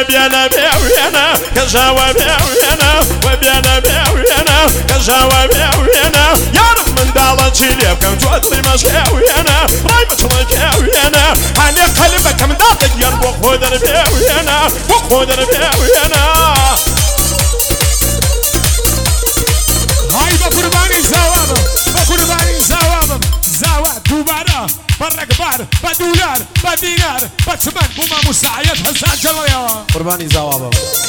وبيانا بيانا كجاوا بيانا وبيانا بيانا كجاوا بيانا يا رب من دالة جيلي كم جودري مشكاويانا راي مشلكاويانا هاني قلبك من دالك ينبو خودر بيانا وخودر بيانا هاي بقرباني زوابم بقرباني زوابم زواب دوباره بالرقبار بدولار بدينار بتمن بوما مساعية هزار جلويا قرباني زوابم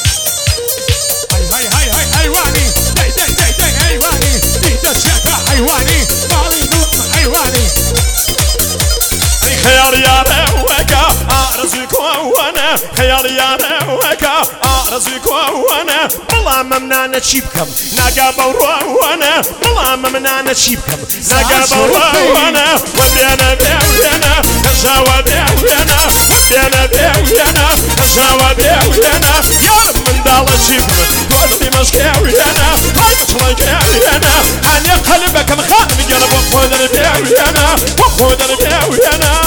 هاي حيواني دي دي دي دي حيواني دي دشيكا حيواني مالي دوم حيواني خيال يا روكا أرزق وانا خيال يا روكا أرزق وانا والله ممنا نشيبكم نقابل وانا والله ممنا نشيبكم نقابل وانا وبيانا بيانا كجاوا بيانا وبيانا بيانا كجاوا بيانا يا رب من دال جيبكم قولي مشكاويانا هاي مشلكاويانا أنا قلبك مخانم قلب وخودر بيانا وخودر بيانا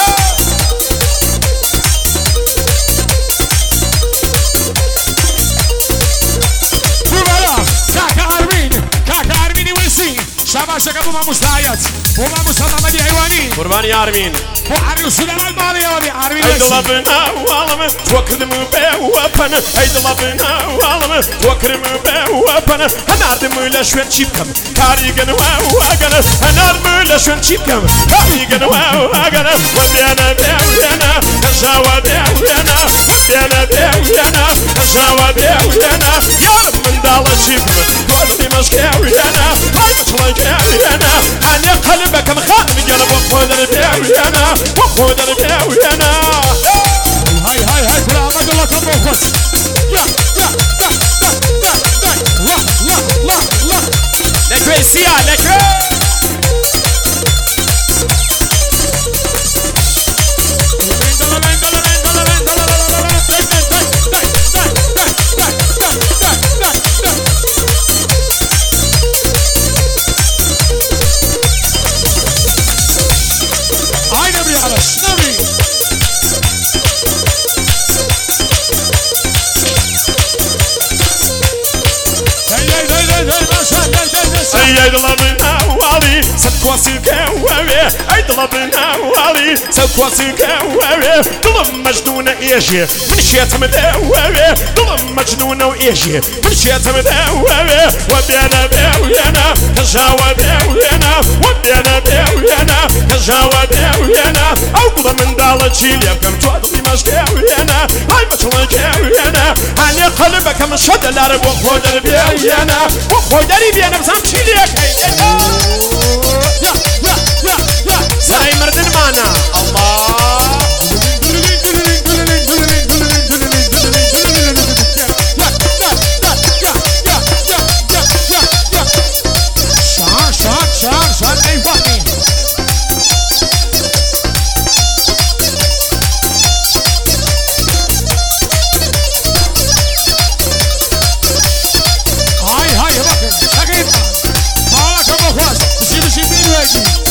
شباشك بوما مساعيات بوما مساعد مدي حيواني قرباني ارمين وعري السودان المالي يا ولي عربي هيد لبنا والم توكرم بوابن هيد لبنا والم توكرم بوابن هنار دمولا شوين شيبكم كاريغن واغن هنار دمولا شوين شيبكم كاريغن واغن وبيانا بيانا كجاوا بيانا وبيانا بيانا كجاوا بيانا يا رب من دال شيبكم قولي مشكاويانا هاي مشلكاويانا انا قلبك مخانم قلب وخودر بيانا وخودر بيانا هاي كل عواد الله كموكس يا لا لكوي سيا لكوي ايدلبنا والي سكواسيكا وابي ايدلبنا والي سكواسيكا وابي ظلم مجنون ايجي مشيت مداوي ظلم مجنون وايجي مشيت مداوي وبيانا بيانا كجاوا بيانا وبيانا بيانا كجاوا بيانا اقول من دال جيلي كم تودي مشكاويانا هاي مشلكاويانا هاني قلبك مشد العرب وخودر بيانا وخودر بيانا بسام جيلي سراي مردن معنا الله شان حيواني هاي بقى سكينة مالك ابو خاص جيب شي بيجي